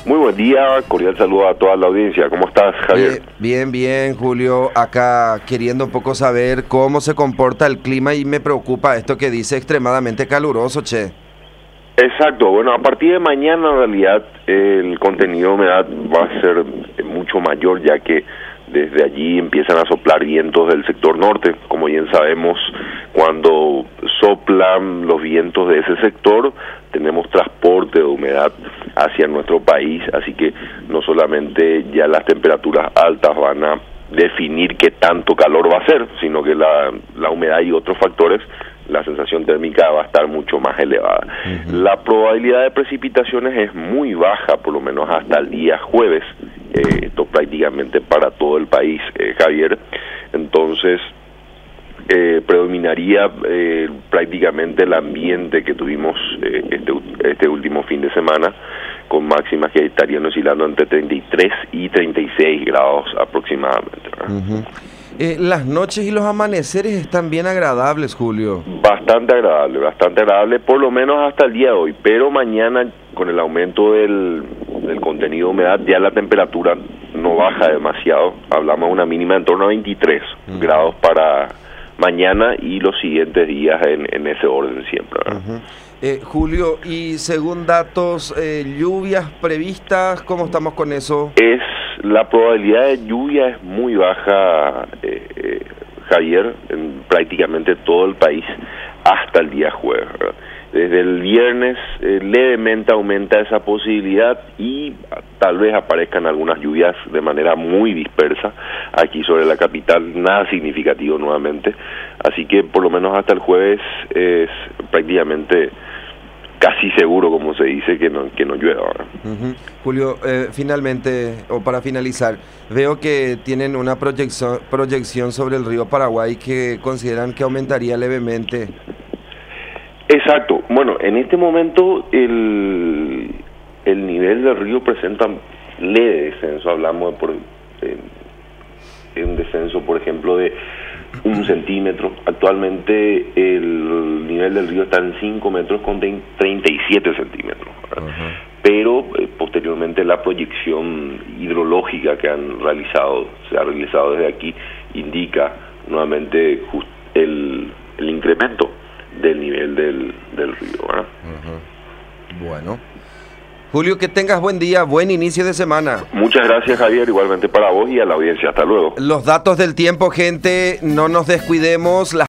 Muy buen día, cordial saludo a toda la audiencia. ¿Cómo estás, Javier? Bien, Julio. Acá queriendo un poco saber cómo se comporta el clima y me preocupa esto que dice extremadamente caluroso, che. Exacto, bueno, a partir de mañana en realidad el contenido de humedad va a ser mucho mayor, ya que desde allí empiezan a soplar vientos del sector norte. Como bien sabemos, cuando soplan los vientos de ese sector, tenemos transporte de humedad hacia nuestro país, así que no solamente ya las temperaturas altas van a definir qué tanto calor va a ser, sino que la humedad y otros factores, la sensación térmica va a estar mucho más elevada. La probabilidad de precipitaciones es muy baja, por lo menos hasta el día jueves, esto prácticamente para todo el país, Javier. Entonces, predominaría prácticamente el ambiente que tuvimos este último fin de semana, con máximas que estarían oscilando entre 33 y 36 grados aproximadamente. Las noches y los amaneceres están bien agradables, Julio. Bastante agradable, por lo menos hasta el día de hoy, pero mañana con el aumento del contenido de humedad ya la temperatura no baja demasiado, hablamos de una mínima en torno a 23 grados para mañana y los siguientes días en ese orden siempre. Julio, y según datos, lluvias previstas, ¿cómo estamos con eso? La probabilidad de lluvia es muy baja, Javier, en prácticamente todo el país hasta el día jueves, ¿verdad? Desde el viernes levemente aumenta esa posibilidad y tal vez aparezcan algunas lluvias de manera muy dispersa aquí sobre la capital, nada significativo nuevamente, así que por lo menos hasta el jueves es prácticamente casi seguro, como se dice, que no llueva. Julio, finalmente, o para finalizar, veo que tienen una proyección sobre el río Paraguay que consideran que aumentaría levemente. Exacto. Bueno, en este momento el nivel del río presenta leve descenso. Hablamos de un descenso, por ejemplo, de 1 centímetro. Actualmente el nivel del río está en 5 metros con 37 centímetros. Pero posteriormente la proyección hidrológica que se ha realizado desde aquí, indica nuevamente el incremento del nivel del río. Bueno, Julio, que tengas buen día, buen inicio de semana. Muchas gracias, Javier, igualmente para vos y a la audiencia. Hasta luego. Los datos del tiempo, gente, no nos descuidemos.